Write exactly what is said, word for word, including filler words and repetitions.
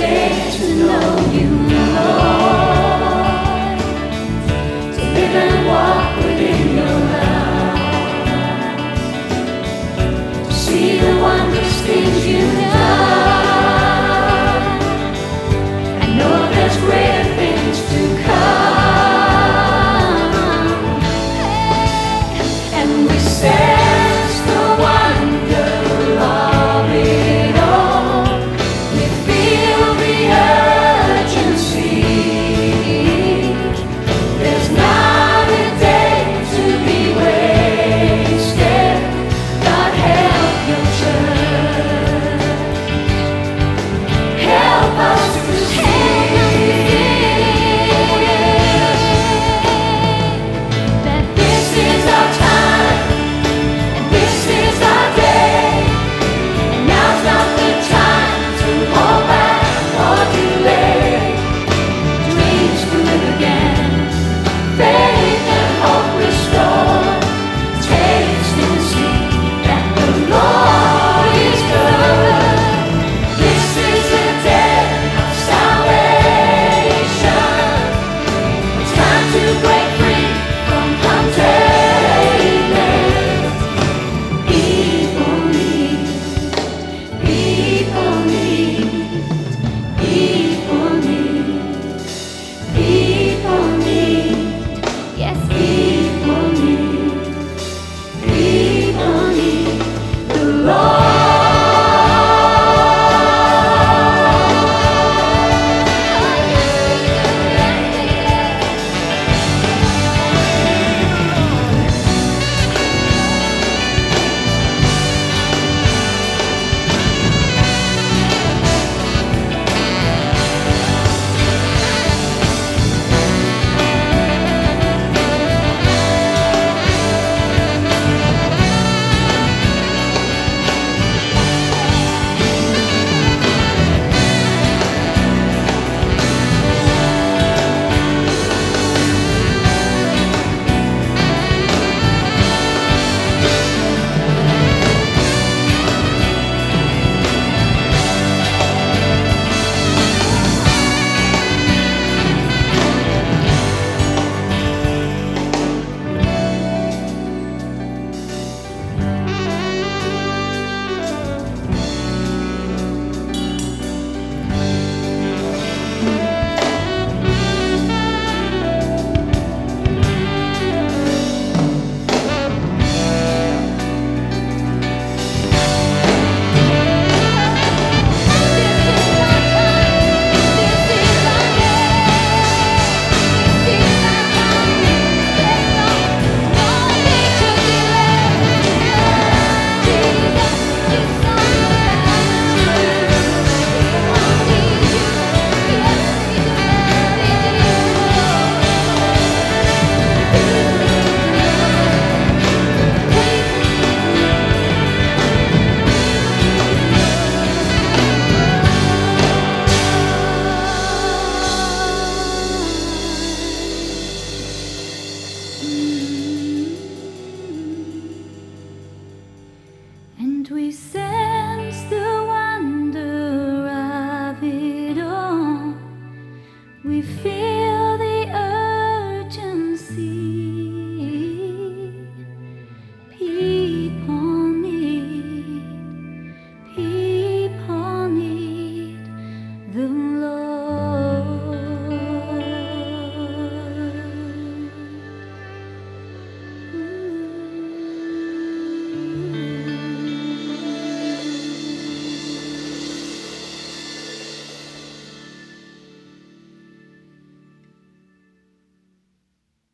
get to know you more, to live and walk within your love, to see the wondrous things you've done. I know there's greater things to come, and we sense the wonder of it all. We feel the urgency. There's not a day to be wasted. God help your church. Help us to see that this is our time and this is our day. And now's not the time to hold back or delay. Dreams to live again, faith and hope restored. Taste and see that the Lord is good. This is the day of salvation. It's time to break free from containment. People need, people need, people need, people need, yes, people need, people need the Lord. And we sense the wonder of it all. We feel the urgency. People need, people need the Lord.